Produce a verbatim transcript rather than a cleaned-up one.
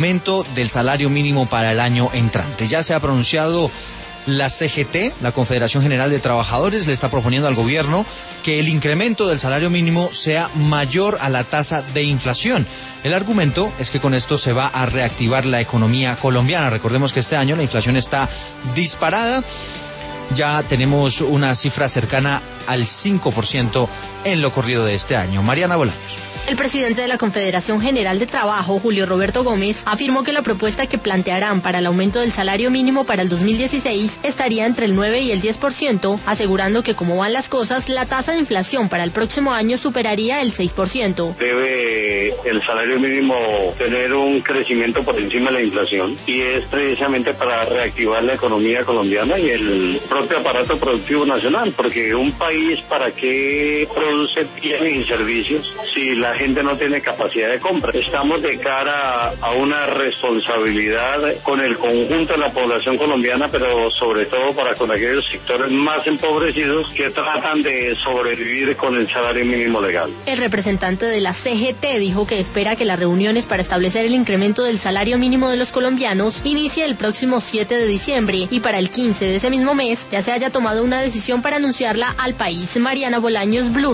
aumento del salario mínimo para el año entrante. Ya se ha pronunciado la C G T, la Confederación General de Trabajadores, le está proponiendo al gobierno que el incremento del salario mínimo sea mayor a la tasa de inflación. El argumento es que con esto se va a reactivar la economía colombiana. Recordemos que este año la inflación está disparada. Ya tenemos una cifra cercana al cinco por ciento en lo corrido de este año. Mariana Bolaños. El presidente de la Confederación General de Trabajo, Julio Roberto Gómez, afirmó que la propuesta que plantearán para el aumento del salario mínimo para el dos mil dieciséis estaría entre el nueve y el diez por ciento, asegurando que como van las cosas, la tasa de inflación para el próximo año superaría el seis por ciento. Debe el salario mínimo tener un crecimiento por encima de la inflación y es precisamente para reactivar la economía colombiana y el propio aparato productivo nacional, porque un país para qué produce bienes y servicios si la gente no tiene capacidad de compra. Estamos de cara a una responsabilidad con el conjunto de la población colombiana, pero sobre todo para con aquellos sectores más empobrecidos que tratan de sobrevivir con el salario mínimo legal. El representante de la C G T dijo que espera que las reuniones para establecer el incremento del salario mínimo de los colombianos inicie el próximo siete de diciembre y para el quince de ese mismo mes ya se haya tomado una decisión para anunciarla al país. Mariana Bolaños, Blue.